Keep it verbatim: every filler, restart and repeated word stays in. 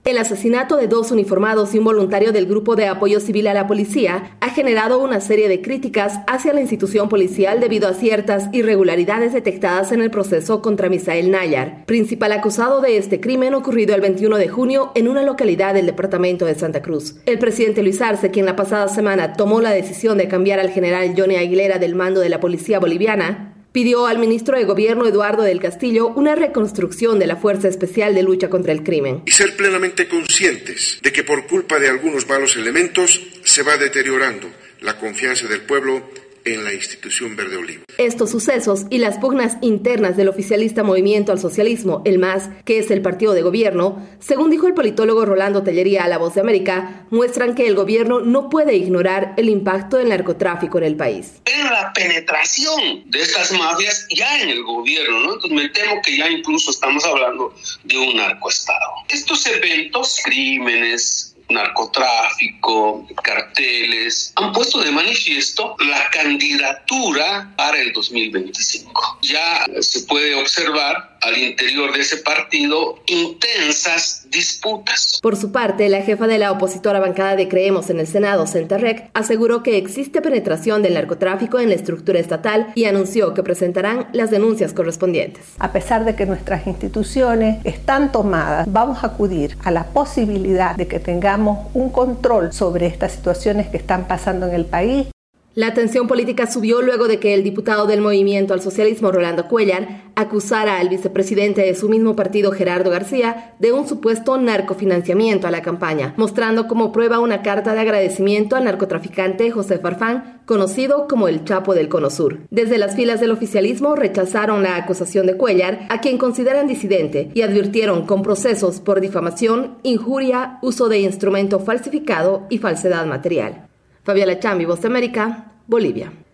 El asesinato de dos uniformados y un voluntario del Grupo de Apoyo Civil a la Policía ha generado una serie de críticas hacia la institución policial debido a ciertas irregularidades detectadas en el proceso contra Misael Nayar, principal acusado de este crimen ocurrido el veintiuno de junio en una localidad del departamento de Santa Cruz. El presidente Luis Arce, quien la pasada semana tomó la decisión de cambiar al general Johnny Aguilera del mando de la policía boliviana, pidió al ministro de Gobierno Eduardo del Castillo una reconstrucción de la Fuerza Especial de Lucha contra el Crimen. Y ser plenamente conscientes de que por culpa de algunos malos elementos se va deteriorando la confianza del pueblo en la institución Verde Olivo. Estos sucesos y las pugnas internas del oficialista Movimiento al Socialismo, el M A S, que es el partido de gobierno, según dijo el politólogo Rolando Tellería a La Voz de América, muestran que el gobierno no puede ignorar el impacto del narcotráfico en el país. Es la penetración de estas mafias ya en el gobierno, ¿no? Entonces me temo que ya incluso estamos hablando de un narcoestado. Estos eventos, crímenes, narcotráfico, carteles, han puesto de manifiesto la candidatura para el dos mil veinticinco. Ya se puede observar al interior de ese partido intensas disputas. Por su parte, la jefa de la opositora bancada de Creemos en el Senado, Centerrec, aseguró que existe penetración del narcotráfico en la estructura estatal y anunció que presentarán las denuncias correspondientes. A pesar de que nuestras instituciones están tomadas, vamos a acudir a la posibilidad de que tengamos un control sobre estas situaciones que están pasando en el país. La tensión política subió luego de que el diputado del Movimiento al Socialismo, Rolando Cuellar, acusara al vicepresidente de su mismo partido, Gerardo García, de un supuesto narcofinanciamiento a la campaña, mostrando como prueba una carta de agradecimiento al narcotraficante José Farfán, conocido como el Chapo del Cono Sur. Desde las filas del oficialismo rechazaron la acusación de Cuellar, a quien consideran disidente, y advirtieron con procesos por difamación, injuria, uso de instrumento falsificado y falsedad material. Fabiola Chambi, Voz de América, Bolivia.